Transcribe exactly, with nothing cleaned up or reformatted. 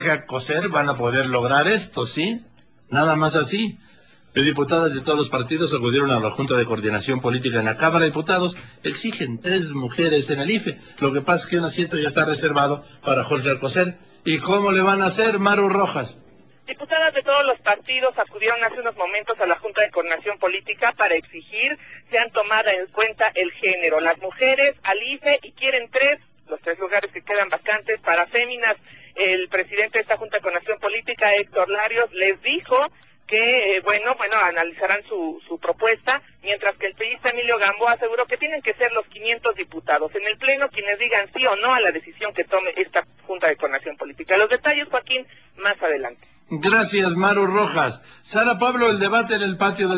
Coser van a poder lograr esto, ¿sí? Nada más así. Los diputadas de todos los partidos acudieron a la Junta de Coordinación Política en la Cámara de Diputados. Exigen tres mujeres en el I F E. Lo que pasa es que un asiento ya está reservado para Jorge Alcocer. ¿Y cómo le van a hacer, Maru Rojas? Diputadas de todos los partidos acudieron hace unos momentos a la Junta de Coordinación Política para exigir sean tomadas en cuenta el género. Las mujeres al I F E y quieren tres, los tres lugares que quedan vacantes para féminas. El presidente de esta Junta de Coordinación Política, Héctor Larios, les dijo que, eh, bueno, bueno, analizarán su, su propuesta, mientras que el priista Emilio Gamboa aseguró que tienen que ser los quinientos diputados en el Pleno quienes digan sí o no a la decisión que tome esta Junta de Coordinación Política. Los detalles, Joaquín, más adelante. Gracias, Maru Rojas. Sara Pablo, el debate en el patio del